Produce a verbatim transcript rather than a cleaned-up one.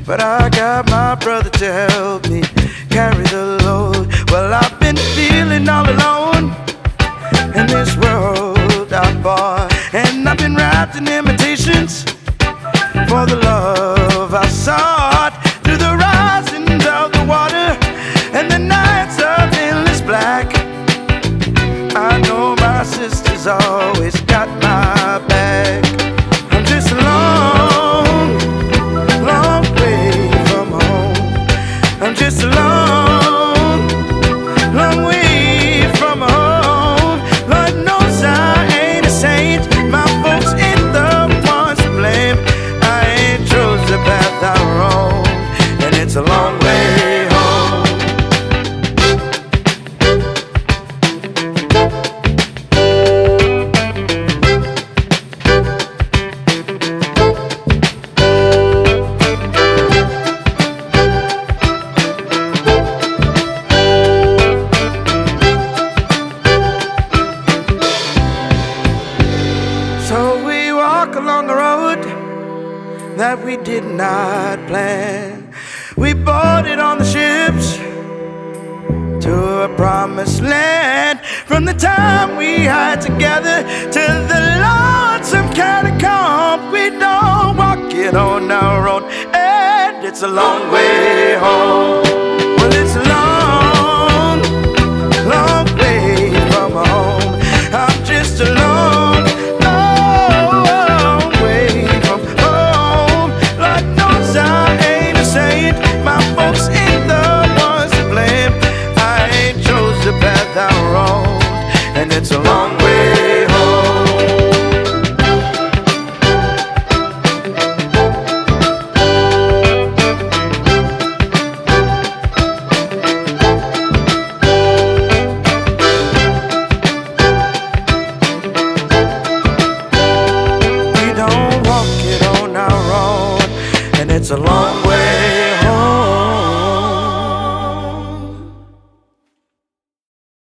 but I got my brother to help me carry the load. Well, I've been feeling all alone in this world I bought, and I've been wrapped in imitations for the love I sought. Through the risings of the water and the nights of endless black, I know my sister's always got my back. I'm just a long, long way from home. I'm just a long, long way from home. Lord knows I ain't a saint. My folks ain't the ones to blame. I ain't chose the path I roam, and it's a long way home. So we walk along a road that we did not plan. We boarded on the ships to a promised land. From the time we had together to the lonesome catacomb, we don't walk it on our own, and it's a long way home. Well, it's a long, long way from home. I'm just a long, long way from home. Lord knows I ain't a saint. My folks ain't the ones to blame. I ain't chose the path I roamed, and it's a long way home. We don't walk it on our own, and it's a long way.